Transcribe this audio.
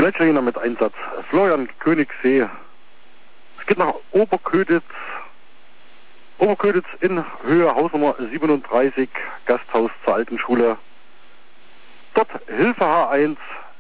Gletscherjäger mit Einsatz Florian Königssee. Es geht nach Oberköditz. Oberköditz in Höhe Hausnummer 37, Gasthaus zur alten Schule. Dort Hilfe H1